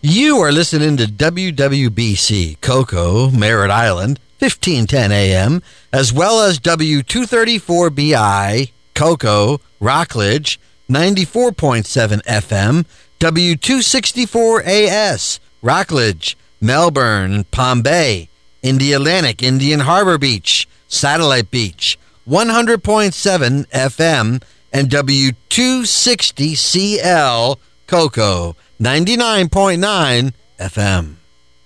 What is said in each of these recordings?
You are listening to WWBC Cocoa, Merritt Island, 1510 AM, as well as W234BI, Cocoa, Rockledge, 94.7 FM, W264AS, Rockledge, Melbourne, Palm Bay, Indialantic, Indian Harbor Beach, Satellite Beach, 100.7 FM, and W260CL, Cocoa, 99.9 FM.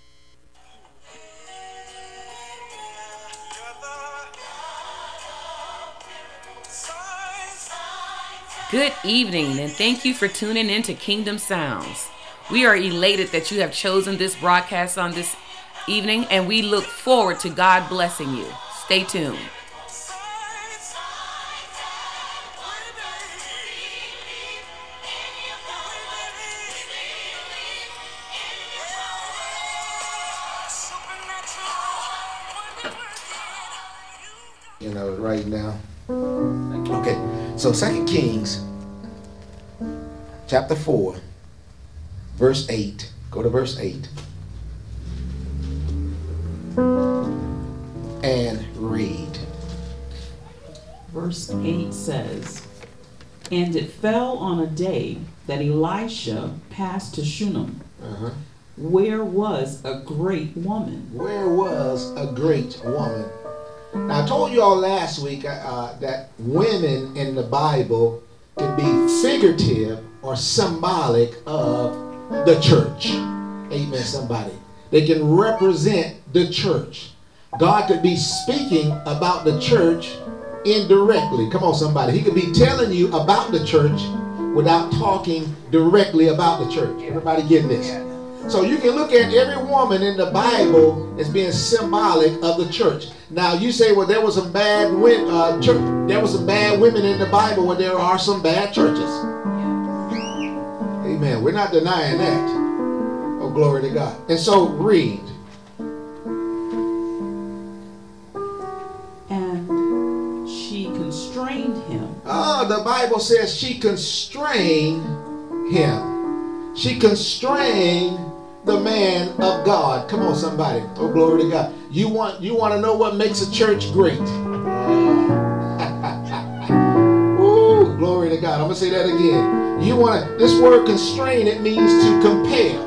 Good evening, and thank you for tuning in to Kingdom Sounds. We are elated that you have chosen this broadcast on this evening, and we look forward to God blessing you. Stay tuned. Right now. Okay, so 2 Kings chapter 4 verse 8. Go to verse 8 and read. Verse 8 says, "And it fell on a day that Elisha passed to Shunem, where was a great woman." Where was a great woman? Now, I told you all last week that women in the Bible can be figurative or symbolic of the church. Amen, somebody. They can represent the church. God could be speaking about the church indirectly. Come on, somebody. He could be telling you about the church without talking directly about the church. Everybody getting this? So you can look at every woman in the Bible as being symbolic of the church. Now you say, well, there was some bad there was some bad women in the Bible. Well, there are some bad churches. Amen. We're not denying that. Oh, glory to God. And so read. And she constrained him. The Bible says she constrained him. She constrained the man of God. Come on, somebody. Oh, glory to God. You want to know what makes a church great? Ooh, glory to God. I'm going to say that again. This word constrain, it means to compel.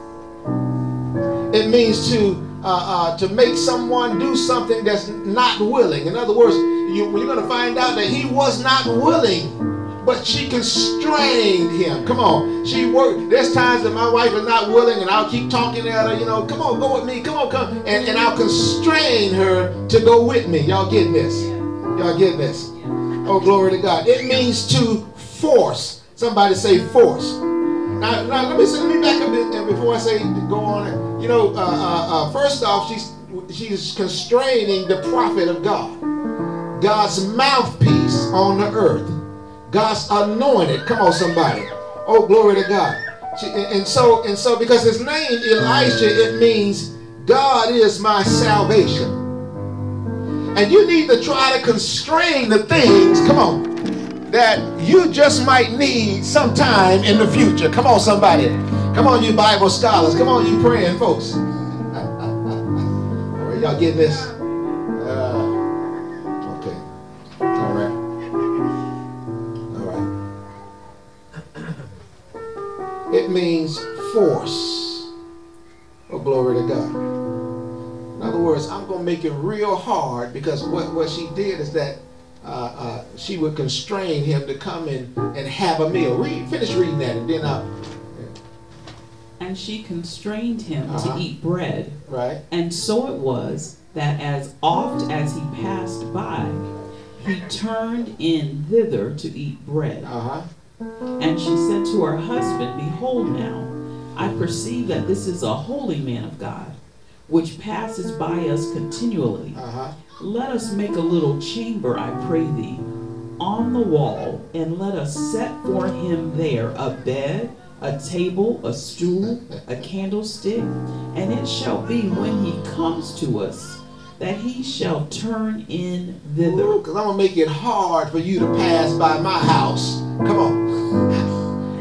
It means to make someone do something that's not willing. In other words, you're going to find out that he was not willing, but she constrained him. Come on. She worked. There's times that my wife is not willing, and I'll keep talking at her, come on, go with me. Come on, come. And I'll constrain her to go with me. Y'all getting this? Y'all getting this? Oh, glory to God. It means to force. Somebody say force. Now let me back a bit before I say go on. First off, she's constraining the prophet of God, God's mouthpiece on the earth. God's anointed. Come on, somebody. Oh, glory to God. And so because his name Elisha, it means God is my salvation. And you need to try to constrain the things, come on, that you just might need sometime in the future. Come on, somebody. Come on, you Bible scholars. Come on, you praying folks. All right, y'all getting this? Okay. All right. It means force. Oh, glory to God. In other words, I'm going to make it real hard, because what she did is that she would constrain him to come in and have a meal. Finish reading that, and then I'll... And she constrained him to eat bread. Right. And so it was that as oft as he passed by, he turned in thither to eat bread. And she said to her husband, "Behold now, I perceive that this is a holy man of God, which passes by us continually. Let us make a little chamber, I pray thee, on the wall, and let us set for him there a bed, a table, a stool, a candlestick, and it shall be when he comes to us that he shall turn in thither." Because I'm going to make it hard for you to pass by my house. Come on. I'm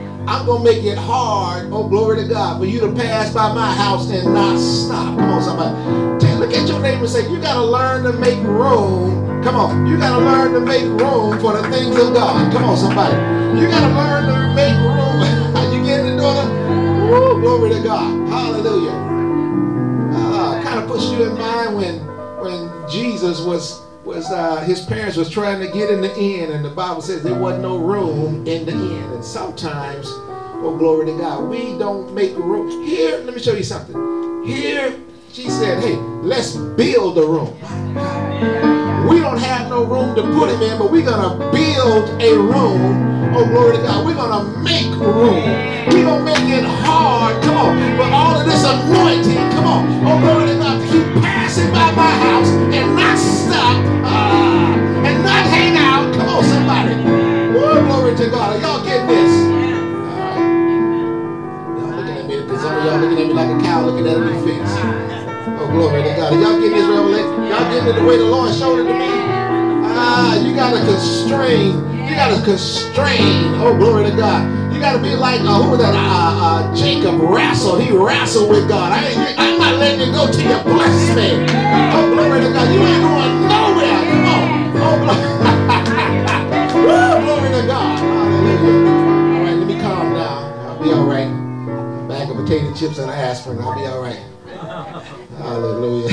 I'm going to make it hard, oh glory to God, for you to pass by my house and not stop. Come on, somebody. Look at your neighbor and say, you got to learn to make room. Come on. You got to learn to make room for the things of God. Come on, somebody. You got to learn to make room. You getting it, daughter? Woo, glory to God. Hallelujah. Kind of puts you in mind when Jesus was his parents was trying to get in the inn, and the Bible says there wasn't no room in the inn. And sometimes, oh glory to God, we don't make room. Here, let me show you something. Here, she said, hey, let's build a room. We don't have no room to put him in, but we're going to build a room. Oh, glory to God. We're going to make room. We're going to make it hard. Come on. For all of this anointing. Come on. Oh, glory to God. To keep passing by my house and not stop and not hang out. Come on, somebody. Oh, glory to God. Are y'all getting this? All right. Y'all looking at me, because some of y'all looking at me like a cow looking at a new fence. Oh, glory to God. Are y'all getting this revelation? Y'all getting it the way the Lord showed it to me? You got to constrain. You got to constrain. Oh, glory to God. You got to be like, who was that? Jacob wrestled. He wrestled with God. I'm not letting you go till you bless me. Oh, glory to God. You ain't going nowhere. Come on. Oh, glory. Woo, glory to God. Hallelujah. All right, let me calm down. I'll be all right. A bag of potato chips and aspirin. I'll be all right. Hallelujah.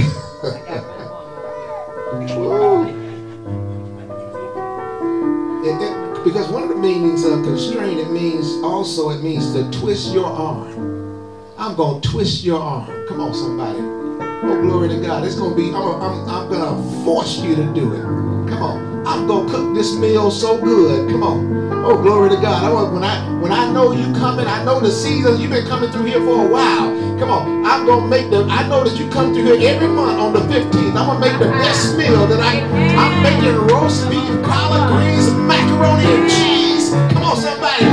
Because one of the meanings of constraint, it means to twist your arm. I'm going to twist your arm. Come on, somebody. Oh, glory to God. It's going to be, I'm going to force you to do it. Come on. I'm going to cook this meal so good. Come on. Oh, glory to God. When I know you coming, I know the season, you've been coming through here for a while. Come on. I'm going to make I know that you come through here every month on the 15th. I'm going to make the best meal that I'm making roast beef, collard greens, macaroni and cheese. Come on, somebody.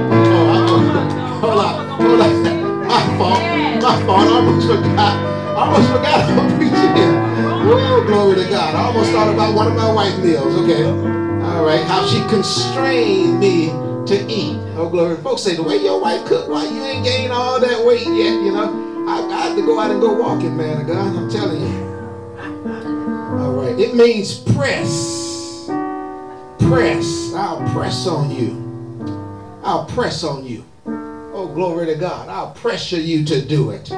Hold on. My fault. I almost forgot I'm preaching here. Woo, glory to God. I almost thought about one of my wife meals. Okay. All right. How she constrained me to eat. Oh, glory. Folks say, the way your wife cook, why you ain't gained all that weight yet, you know? I have to go out and go walking, man of God. I'm telling you. All right. It means press. Press. I'll press on you. I'll press on you. Oh, glory to God. I'll pressure you to do it.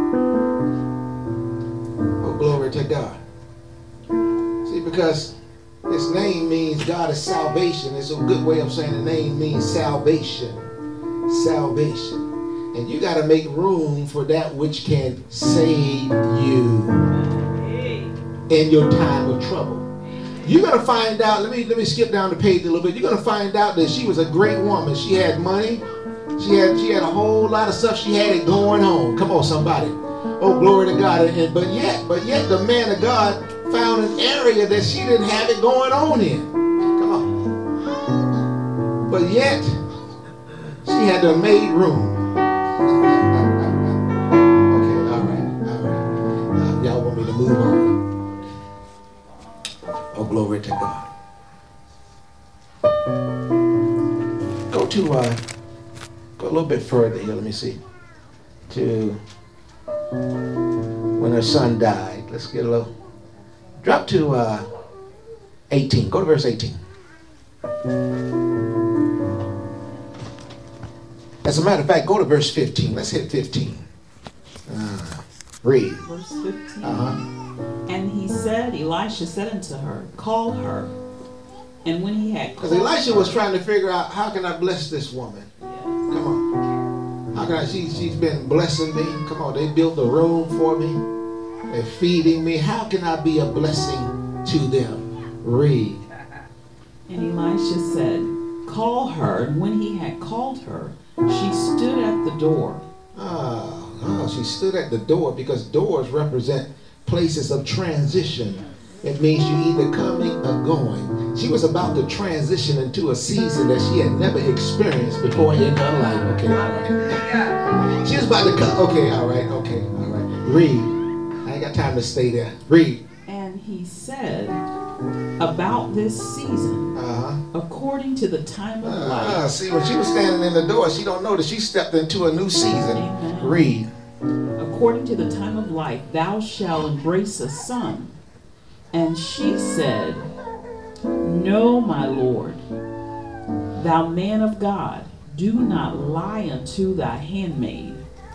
Oh, glory to God. See, because his name means God is salvation. It's a good way of saying the name means salvation. Salvation. And you got to make room for that which can save you in your time of trouble. You're going to find out, let me skip down the page a little bit. You're going to find out that she was a great woman. She had money. She had a whole lot of stuff. She had it going on. Come on, somebody. Oh, glory to God. But yet the man of God found an area that she didn't have it going on in. Come on. But yet, she had to make room. Okay, all right. Y'all want me to move on? Oh, glory to God. Go a little bit further here. Let me see. To when her son died. Let's get a little. Drop to 18. Go to verse 18. As a matter of fact, go to verse 15. Let's hit 15. Read. Verse 15. And Elisha said unto her, call her. And when he had called her. Because Elisha was trying to figure out, how can I bless this woman? Yes. Come on. How can I? She's been blessing me. Come on. They built a room for me. They're feeding me. How can I be a blessing to them? Read. And Elisha said, call her. And when he had called her, she stood at the door. She stood at the door, because doors represent places of transition. It means you either coming or going. She was about to transition into a season that she had never experienced before in her life. Okay, all right. She was about to come. Okay, all right. Read. I ain't got time to stay there. Read. And he said, about this season, according to the time of life. See, when she was standing in the door, she don't know that she stepped into a new season. Amen. Read. According to the time of life, thou shalt embrace a son. And she said, No, my Lord, thou man of God, do not lie unto thy handmaid.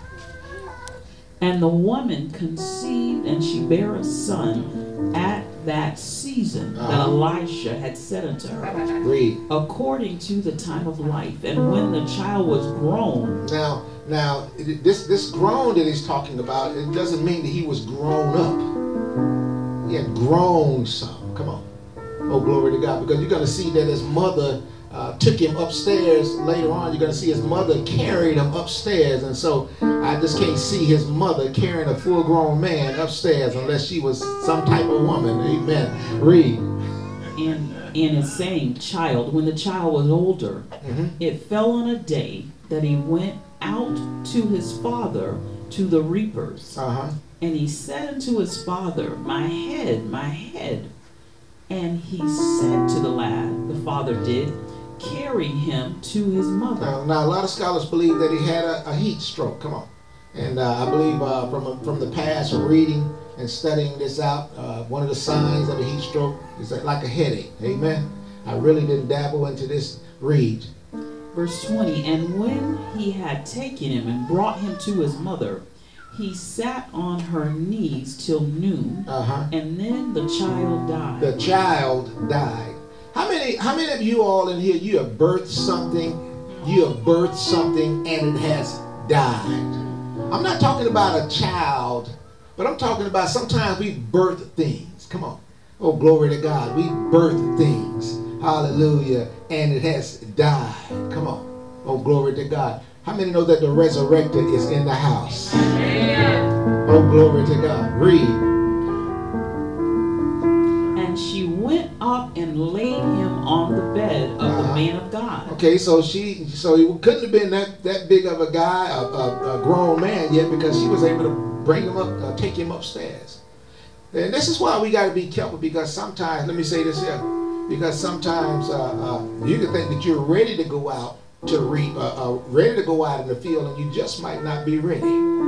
And the woman conceived, and she bare a son at that season that Elisha had said unto her. Read. According to the time of life. And when the child was grown. Now, this grown that he's talking about, it doesn't mean that he was grown up. He had grown some. Come on. Oh, glory to God. Because you're going to see that his mother took him upstairs later on. You're going to see his mother carried him upstairs. And so I just can't see his mother carrying a full-grown man upstairs unless she was some type of woman. Amen. Read. And it's saying child. When the child was older, it fell on a day that he went out to his father to the reapers. And he said unto his father, My head, my head. And he said to the lad, the father did, carry him to his mother. Now a lot of scholars believe that he had a heat stroke. Come on. And I believe from the past, from reading and studying this out, one of the signs of a heat stroke is like a headache. Amen. I really didn't dabble into this. Read. Verse 20, and when he had taken him and brought him to his mother, he sat on her knees till noon, and then the child died. The child died. How many of you all in here, you have birthed something, and it has died? I'm not talking about a child, but I'm talking about sometimes we birth things. Come on. Oh, glory to God. We birth things. Hallelujah. And it has died. Come on. Oh, glory to God. How many know that the resurrected is in the house? Amen. Oh, glory to God. Read. And she went up and laid him on the bed of the man of God. Okay, so he couldn't have been that big of a guy, a grown man yet, because she was able to bring him up, take him upstairs. And this is why we got to be careful, because sometimes, let me say this here, because sometimes you can think that you're ready to go out to reap, ready to go out in the field, and you just might not be ready.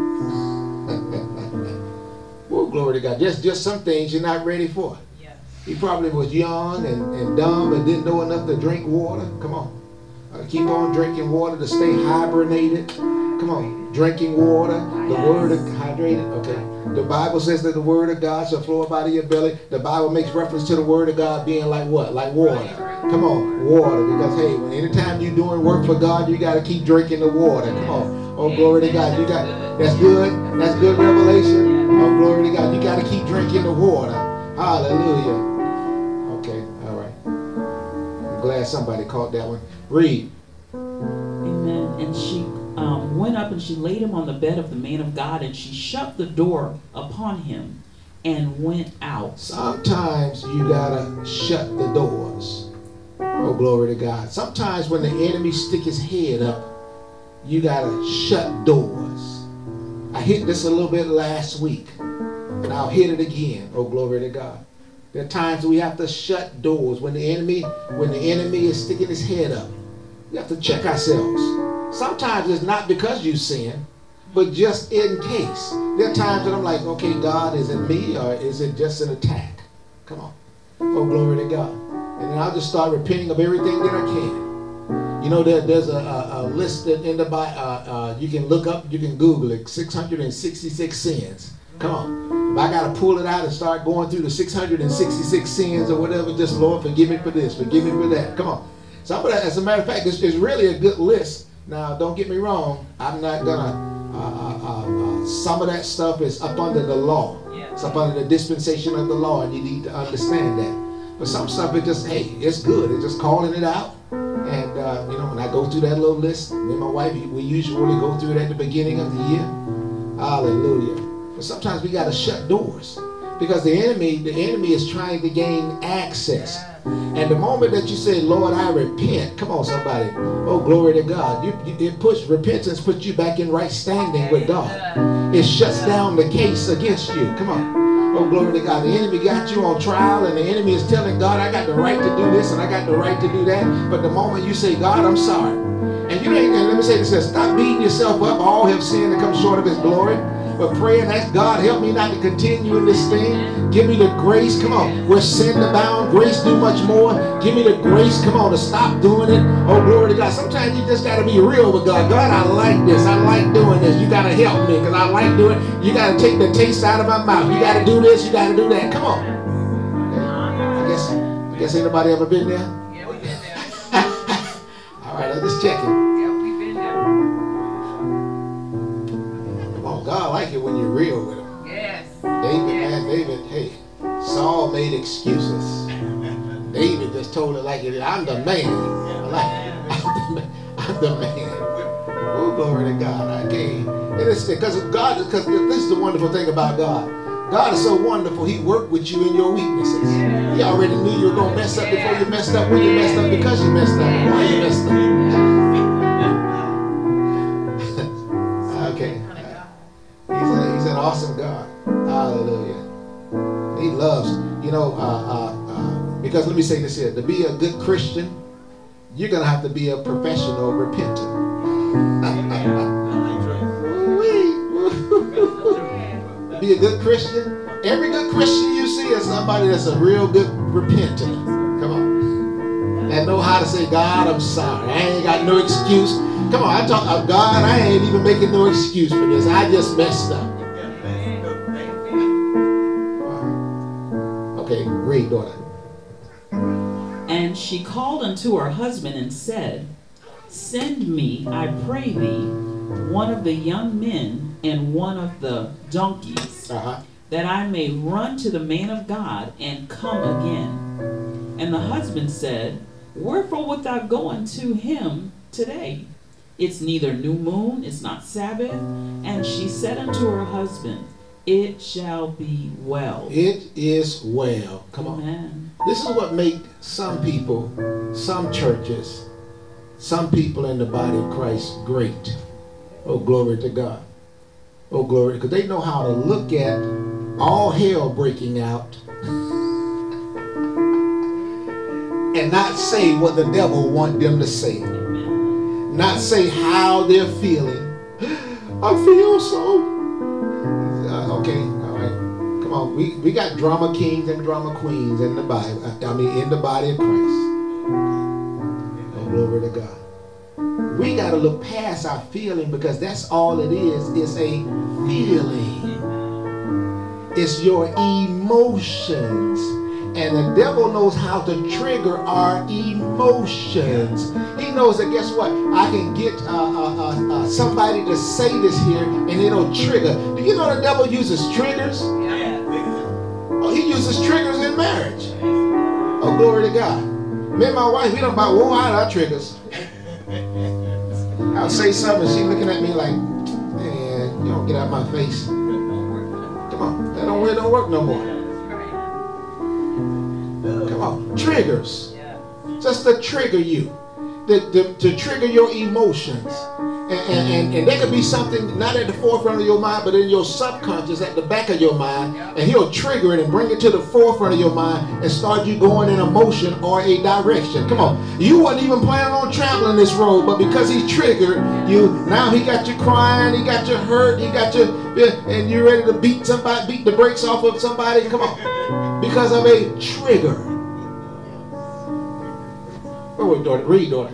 Oh, glory to God. Just some things you're not ready for. Yes. He probably was young and dumb and didn't know enough to drink water. Come on. Keep on drinking water to stay hibernated. Come on. Drinking water. The word of hydrated. Okay. The Bible says that the word of God shall flow up out of your belly. The Bible makes reference to the word of God being like what? Like water. Come on. Water. Because hey, anytime you're doing work for God, you got to keep drinking the water. Come on. Oh, glory to God. That's good. That's good revelation. Oh, glory to God. You got to keep drinking the water. Hallelujah. Okay. All right. I'm glad somebody caught that one. Read. Amen. And she went up and she laid him on the bed of the man of God, and she shut the door upon him and went out. Sometimes you gotta shut the doors. Oh, glory to God. Sometimes when the enemy stick his head up, you gotta shut doors. I hit this a little bit last week, and I'll hit it again. Oh, glory to God. There are times we have to shut doors. When the enemy is sticking his head up, we have to check ourselves. Sometimes it's not because you sin, but just in case. There are times that I'm like, okay, God, is it me or is it just an attack? Come on. Oh, glory to God. And then I'll just start repenting of everything that I can. You know, there's a list in the Bible. You can look up, you can Google it, 666 sins. Come on. If I got to pull it out and start going through the 666 sins or whatever, just Lord, forgive me for this, forgive me for that. Come on. So as a matter of fact, it's really a good list. Now, don't get me wrong. I'm not gonna. Some of that stuff is up under the law. It's up under the dispensation of the law, and you need to understand that. But some stuff, it just, hey, it's good. It's just calling it out. And you know, when I go through that little list, me and my wife, we usually go through it at the beginning of the year. Hallelujah. But sometimes we gotta shut doors because the enemy is trying to gain access. And the moment that you say, Lord, I repent, come on, somebody. Oh, glory to God. Repentance puts you back in right standing with God. It shuts down the case against you. Come on. Oh, glory to God. The enemy got you on trial, and the enemy is telling God, I got the right to do this and I got the right to do that. But the moment you say, God, I'm sorry. And you ain't, let me say this, stop beating yourself up. All have sinned and come short of his glory. But pray and ask God, help me not to continue in this thing. Give me the grace. Come on. Where sin abound, grace do much more. Give me the grace, come on, to stop doing it. Oh, glory to God. Sometimes you just got to be real with God. God, I like this. I like doing this. You got to help me because I like doing it. You got to take the taste out of my mouth. You got to do this. You got to do that. Come on. Okay. I guess ain't nobody ever been there? Yeah, we've been there. All right, let's just check it. Yeah, we've been there. Come on, God like it when you're real with him. Yes. David, yes. man, David, hey, Saul made excuses. David just told it like it is. I'm the man. I'm the man. Oh, glory to God. I can't. And it's because this is the wonderful thing about God. God is so wonderful. He worked with you in your weaknesses. He already knew you were going to mess up before you messed up, when you messed up, because you messed up, why you messed up. Okay. He's an awesome God. Hallelujah. He loves, because let me say this here. To be a good Christian, you're going to have to be a professional repentant. To be a good Christian, every good Christian you see is somebody that's a real good repentant. Come on. And know how to say, God, I'm sorry. I ain't got no excuse. Come on, I talk about God, I ain't even making no excuse for this. I just messed up. Okay, read, daughter. And she called unto her husband and said, Send me, I pray thee, one of the young men and one of the donkeys, that I may run to the man of God and come again. And the husband said, Wherefore wilt thou go unto him today? It's neither new moon, it's not Sabbath. And she said unto her husband, It shall be well. It is well. Come on. Amen. This is what makes some people, some churches, some people in the body of Christ great. Oh, glory to God. Oh, glory. Because they know how to look at all hell breaking out and not say what the devil want them to say. Amen. Not say how they're feeling. I feel so. Okay, all right. Come on. We got drama kings and drama queens in the Bible. In the body of Christ. Oh, glory to God. We got to look past our feeling, because that's all it is. It's a feeling. It's your emotions. And the devil knows how to trigger our emotions. He knows that, guess what? I can get somebody to say this here and it'll trigger. Do you know the devil uses triggers? Oh, he uses triggers in marriage. Oh, glory to God. Me and my wife, we don't about wore out our triggers. I'll say something, she looking at me like, man, you don't get out of my face. Come on, that don't work no more. Come on, triggers. Just to trigger you, to trigger your emotions. And there could be something not at the forefront of your mind, but in your subconscious at the back of your mind, and he'll trigger it and bring it to the forefront of your mind and start you going in a motion or a direction. Come on, you wasn't even planning on traveling this road, but because he triggered you, now he got you crying, he got you hurt, he got you, and you're ready to beat the brakes off of somebody. Come on, because of a trigger. Oh, daughter, read, daughter.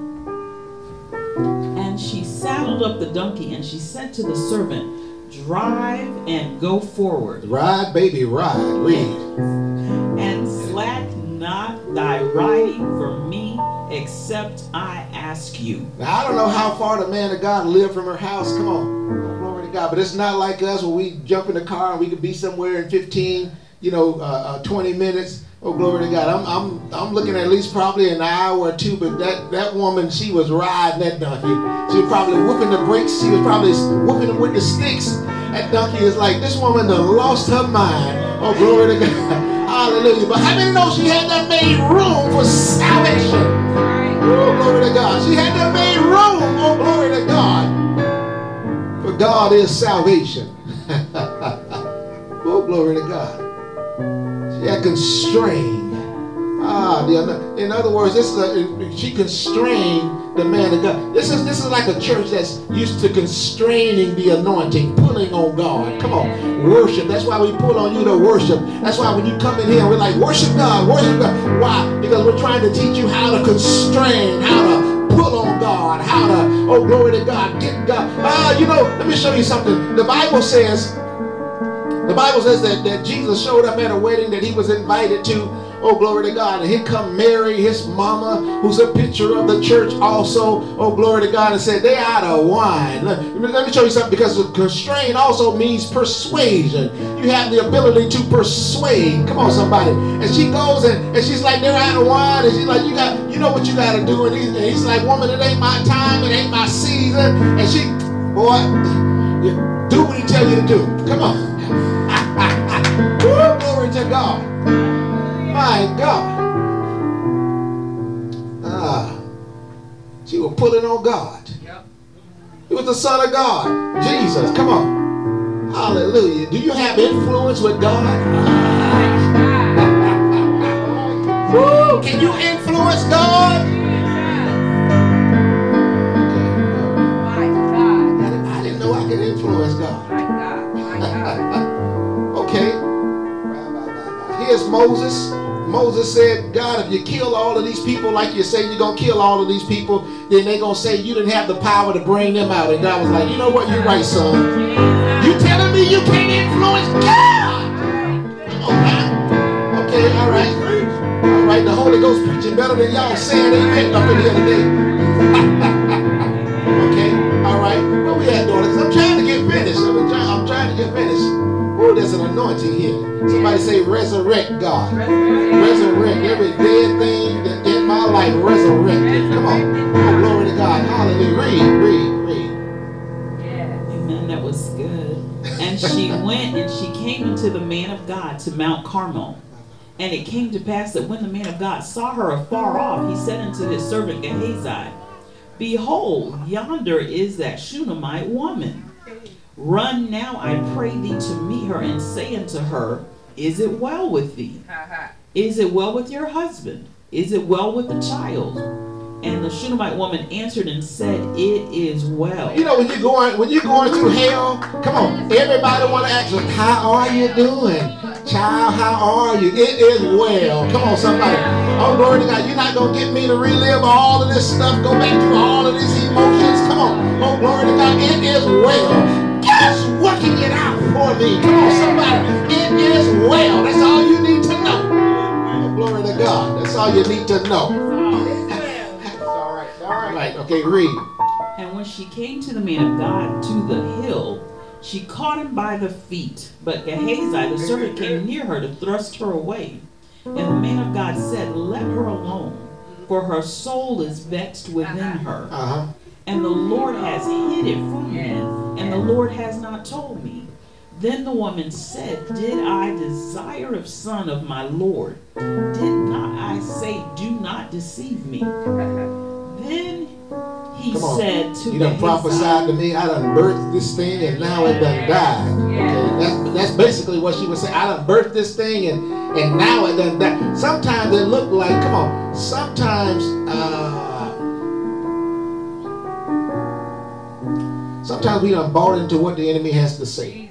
And she saddled up the donkey, and she said to the servant, Drive and go forward. Ride, baby, ride. Read. And slack not thy riding from me, except I ask you. Now, I don't know how far the man of God lived from her house. Come on. Oh, glory to God. But it's not like us where we jump in the car and we could be somewhere in 15, 20 minutes. Oh, glory to God. I'm looking at least probably an hour or two, but that woman, she was riding that donkey. She was probably whooping the brakes. She was probably whooping them with the sticks. That donkey is like, this woman done lost her mind. Oh, glory to God. Hallelujah. But how many know she had that made room for salvation? Oh, glory to God. She had that made room. Oh, glory to God. For God is salvation. Oh, glory to God. constrain. In other words, she constrained the man of God. This is like a church that's used to constraining the anointing, pulling on God. Come on, worship. That's why we pull on you to worship. That's why when you come in here, we're like, worship God, worship God. Why? Because we're trying to teach you how to constrain, how to pull on God, how to, oh, glory to God, get God. Let me show you something. The Bible says that Jesus showed up at a wedding that he was invited to. Oh, glory to God. And here come Mary, his mama, who's a picture of the church also. Oh, glory to God. And said, they out of wine. Let me show you something, because constrain also means persuasion. You have the ability to persuade. Come on, somebody. And she goes and she's like, they're out of wine. And she's like, you know what you got to do. And he's like, woman, it ain't my time. It ain't my season. And she, boy, do what he tell you to do. Come on. Woo, glory to God. My God. She was pulling on God. He was the Son of God. Jesus. Come on. Hallelujah. Do you have influence with God? Woo, can you influence God? I didn't know I could influence God. Okay. Here's Moses. Moses said, God, if you kill all of these people like you say you're going to kill all of these people, then they're going to say you didn't have the power to bring them out. And God was like, you know what? You're right, son. You telling me you can't influence God? Okay, all right. All right, the Holy Ghost preaching better than y'all saying amen up in here today. Okay, all right. Where we at, daughters? I'm trying to get finished. I'm trying to get finished. Oh, there's an anointing here. Somebody say, resurrect God. Resurrect every dead thing that in my life. Resurrect it. Come on. Oh, glory to God. Hallelujah. Read. Yeah. Amen. That was good. And she went and she came into the man of God to Mount Carmel. And it came to pass that when the man of God saw her afar off, he said unto his servant Gehazi, behold, yonder is that Shunammite woman. Run now, I pray thee, to meet her, and say unto her, is it well with thee? Is it well with your husband? Is it well with the child? And the Shunammite woman answered and said, it is well. You know, when you're going through hell, come on, everybody want to ask you, how are you doing? Child, how are you? It is well. Come on, somebody. Oh, glory to God. You're not going to get me to relive all of this stuff, go back through all of these emotions. Come on. Oh, glory to God. It is well. God's working it out for me. Come on, somebody. It is well. That's all you need to know. Oh, glory to God. That's all you need to know. All right. Okay, read. And when she came to the man of God to the hill, she caught him by the feet. But Gehazi, the servant, came near her to thrust her away. And the man of God said, let her alone, for her soul is vexed within her. And the Lord has hid it from me, and the Lord has not told me. Then the woman said, did I desire a son of my Lord? Did not I say, do not deceive me? Then he said to you done prophesied to me, I done birthed this thing and now it done died. Okay, that's basically what she was saying. I done birthed this thing and now it done died. Sometimes it look like, come on, sometimes we done bought into what the enemy has to say.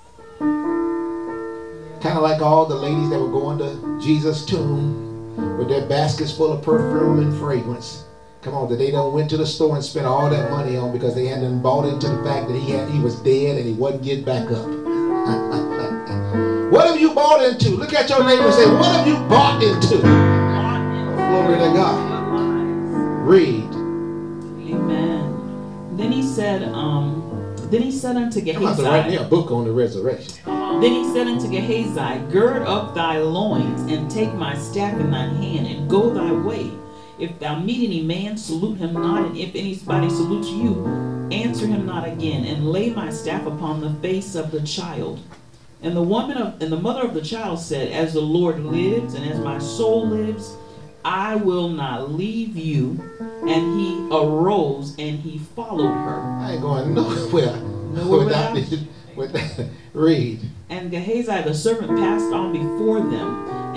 Kind of like all the ladies that were going to Jesus' tomb with their baskets full of perfume and fragrance. Come on, that they done went to the store and spent all that money on because they hadn't bought into the fact that he was dead and he wasn't getting back up. What have you bought into? Look at your neighbor and say, what have you bought into? Glory to God. Read. Amen. Then he said unto Gehazi. I'm about to write me a book on the resurrection. Then he said unto Gehazi, gird up thy loins and take my staff in thine hand and go thy way. If thou meet any man, salute him not, and if anybody salutes you, answer him not again, and lay my staff upon the face of the child. And the mother of the child said, as the Lord lives, and as my soul lives, I will not leave you. And he arose and he followed her. I ain't going nowhere without. Read. And Gehazi the servant passed on before them,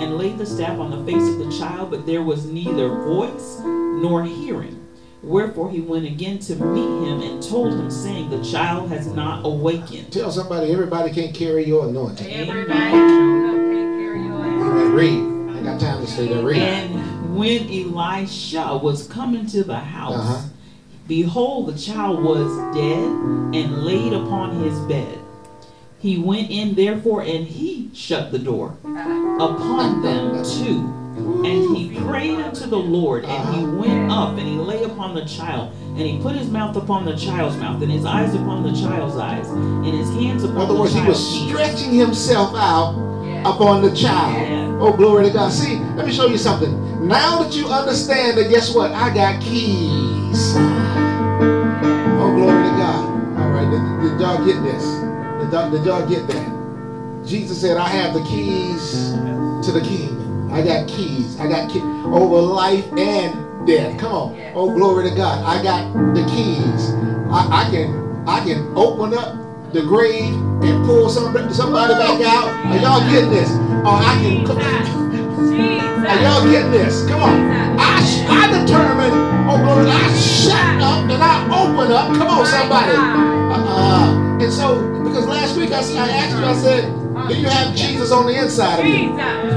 and laid the staff on the face of the child, but there was neither voice nor hearing. Wherefore he went again to meet him and told him, saying, the child has not awakened. Tell somebody, everybody can't carry your anointing. Everybody can't carry your anointing. Read. I got time to say that. Read. And when Elisha was coming to the house, behold, the child was dead and laid upon his bed. He went in therefore, and he shut the door upon them too. And he prayed unto the Lord, and he went up, and he lay upon the child, and he put his mouth upon the child's mouth, and his eyes upon the child's eyes, and his hands upon the child's hands. In other words, he was stretching himself out upon the child. Yeah. Oh, glory to God. See, let me show you something. Now that you understand that, guess what? I got keys. Oh, glory to God. All right, did y'all get this? Did y'all get that? Jesus said, I have the keys to the kingdom. I got keys. I got keys over life and death. Come on. Oh, glory to God. I got the keys. I can open up the grave and pull somebody back out. Are y'all getting this? Or I can. Are y'all getting this? Come on. I determine. Oh, glory. I shut up and I open up. Come on, somebody. And so, because last week I asked you, I said, do you have Jesus on the inside of you?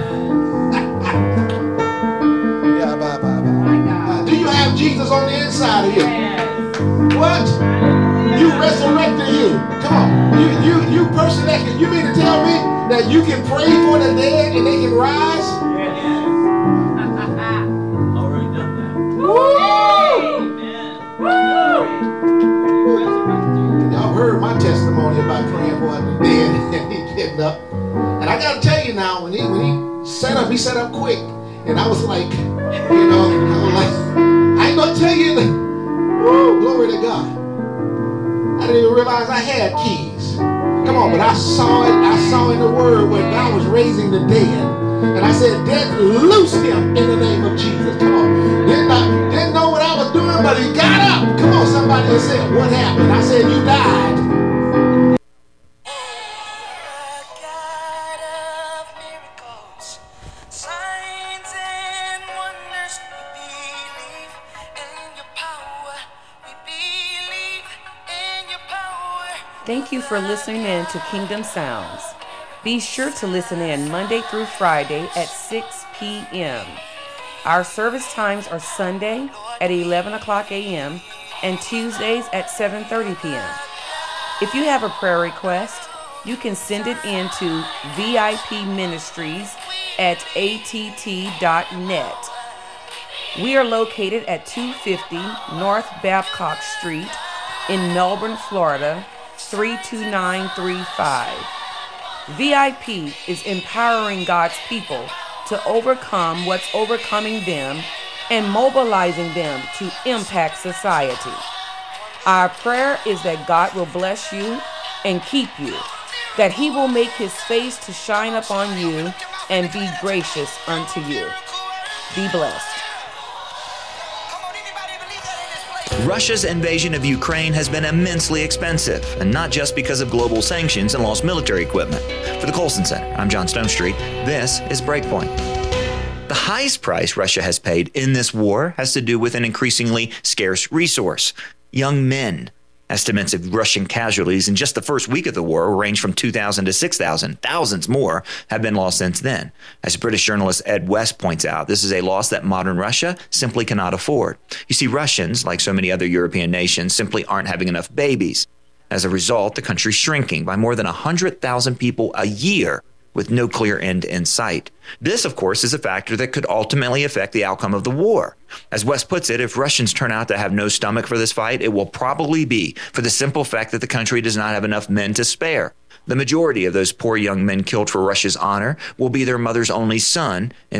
Do you have Jesus on the inside of you? What? You resurrected you. Come on. You person that can, you mean to tell me that you can pray for the dead and they can rise? Already done that. Woo! Amen. Y'all heard my testimony about praying for the dead and he getting up. And I gotta tell you now, when he set up quick. And I was like, I ain't gonna tell you that. Woo, glory to God. I didn't even realize I had keys. Come on, but I saw it. I saw in the word where God was raising the dead. And I said, death, loose him in the name of Jesus. Come on. Didn't know what I was doing, but he got up. Come on, somebody said, what happened? I said, you died. Thank you for listening in to Kingdom Sounds. Be sure to listen in Monday through Friday at 6 p.m. Our service times are Sunday at 11 o'clock a.m. and Tuesdays at 7:30 p.m. If you have a prayer request, you can send it in to vipministries@att.net. We are located at 250 North Babcock Street in Melbourne, Florida, 32935. VIP is empowering God's people to overcome what's overcoming them and mobilizing them to impact society. Our prayer is that God will bless you and keep you, that he will make his face to shine upon you and be gracious unto you. Be blessed. Russia's invasion of Ukraine has been immensely expensive, and not just because of global sanctions and lost military equipment. For the Colson Center, I'm John Stonestreet. This is Breakpoint. The highest price Russia has paid in this war has to do with an increasingly scarce resource: young men. Estimates of Russian casualties in just the first week of the war range from 2,000 to 6,000. Thousands more have been lost since then. As British journalist Ed West points out, this is a loss that modern Russia simply cannot afford. You see, Russians, like so many other European nations, simply aren't having enough babies. As a result, the country's shrinking by more than 100,000 people a year, with no clear end in sight. This, of course, is a factor that could ultimately affect the outcome of the war. As West puts it, if Russians turn out to have no stomach for this fight, it will probably be for the simple fact that the country does not have enough men to spare. The majority of those poor young men killed for Russia's honor will be their mother's only son,